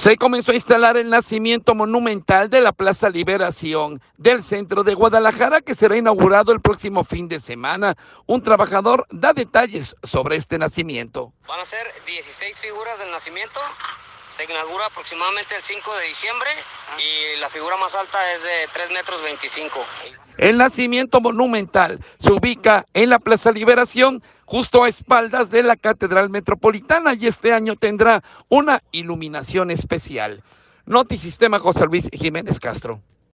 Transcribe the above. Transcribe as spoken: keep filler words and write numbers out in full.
Se comenzó a instalar el nacimiento monumental de la Plaza Liberación del centro de Guadalajara, que será inaugurado el próximo fin de semana. Un trabajador da detalles sobre este nacimiento. Van a ser dieciséis figuras del nacimiento. Se inaugura aproximadamente el cinco de diciembre y la figura más alta es de tres metros veinticinco. El nacimiento monumental se ubica en la Plaza Liberación, justo a espaldas de la Catedral Metropolitana, y este año tendrá una iluminación especial. Notisistema, José Luis Jiménez Castro.